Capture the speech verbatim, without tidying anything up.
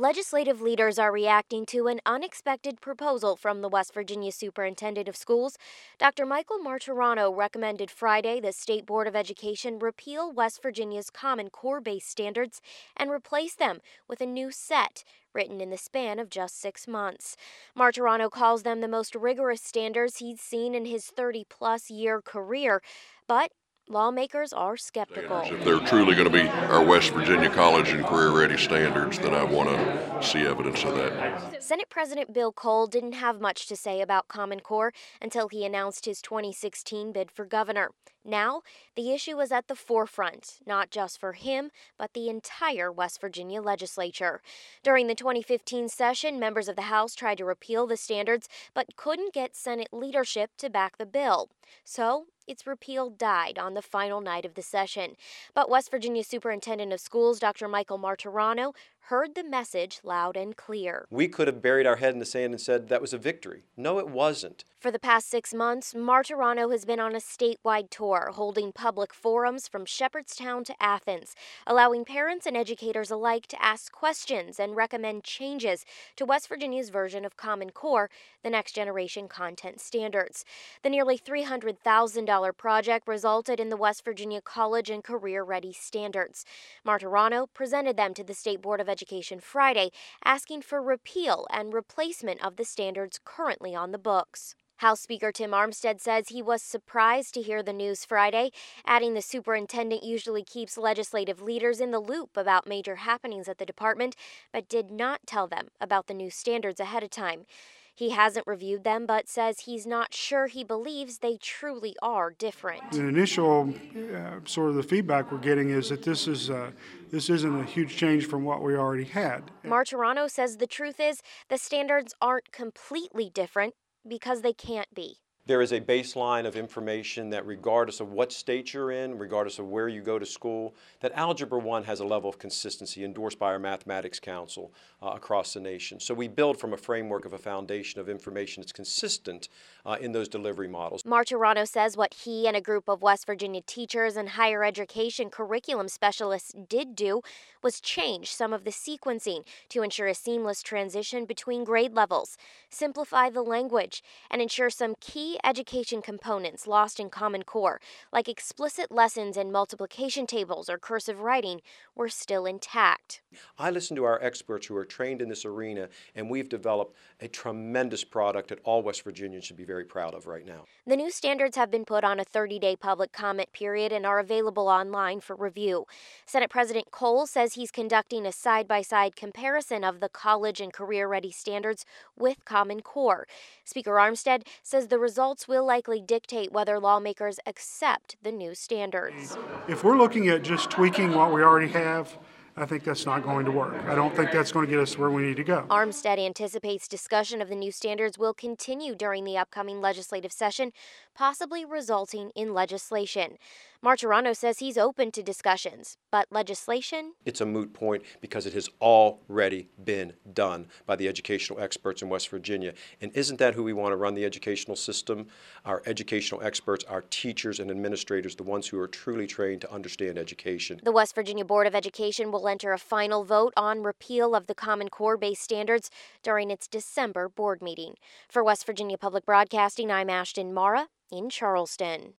Legislative leaders are reacting to an unexpected proposal from the West Virginia Superintendent of Schools. Doctor Michael Martirano recommended Friday the State Board of Education repeal West Virginia's Common Core-based standards and replace them with a new set, written in the span of just six months. Martirano calls them the most rigorous standards he's seen in his thirty-plus year career, but lawmakers are skeptical. If they're truly going to be our West Virginia college and career ready standards, then I want to see evidence of that. Senate President Bill Cole didn't have much to say about Common Core until he announced his twenty sixteen bid for governor. Now, the issue is at the forefront, not just for him, but the entire West Virginia legislature. During the twenty fifteen session, members of the House tried to repeal the standards, but couldn't get Senate leadership to back the bill. So, its repeal died on the final night of the session. But West Virginia Superintendent of Schools Doctor Michael Martirano heard the message loud and clear. We could have buried our head in the sand and said that was a victory. No, it wasn't. For the past six months, Martirano has been on a statewide tour, holding public forums from Shepherdstown to Athens, allowing parents and educators alike to ask questions and recommend changes to West Virginia's version of Common Core, the next generation content standards. The nearly three hundred thousand dollars project resulted in the West Virginia College and Career Ready Standards. Martirano presented them to the State Board of Education Friday, asking for repeal and replacement of the standards currently on the books. House Speaker Tim Armstead says he was surprised to hear the news Friday, adding the superintendent usually keeps legislative leaders in the loop about major happenings at the department, but did not tell them about the new standards ahead of time. He hasn't reviewed them, but says he's not sure he believes they truly are different. The initial uh, sort of the feedback we're getting is that this is uh, this isn't a huge change from what we already had. Martirano says the truth is the standards aren't completely different because they can't be. There is a baseline of information that regardless of what state you're in, regardless of where you go to school, that Algebra one has a level of consistency endorsed by our Mathematics Council uh, across the nation. So we build from a framework of a foundation of information that's consistent uh, in those delivery models. Martirano says what he and a group of West Virginia teachers and higher education curriculum specialists did do was change some of the sequencing to ensure a seamless transition between grade levels, simplify the language, and ensure some key education components lost in Common Core, like explicit lessons in multiplication tables or cursive writing, were still intact. I listen to our experts who are trained in this arena, and we've developed a tremendous product that all West Virginians should be very proud of right now. The new standards have been put on a thirty-day public comment period and are available online for review. Senate President Cole says he's conducting a side-by-side comparison of the college and career-ready standards with Common Core. Speaker Armstead says the results will likely dictate whether lawmakers accept the new standards. If we're looking at just tweaking what we already have, I think that's not going to work. I don't think that's going to get us where we need to go. Armstead anticipates discussion of the new standards will continue during the upcoming legislative session, possibly resulting in legislation. Martirano says he's open to discussions, but legislation? It's a moot point because it has already been done by the educational experts in West Virginia. And isn't that who we want to run the educational system? Our educational experts, our teachers and administrators, the ones who are truly trained to understand education. The West Virginia Board of Education will enter a final vote on repeal of the Common Core-based standards during its December board meeting. For West Virginia Public Broadcasting, I'm Ashton Mara in Charleston.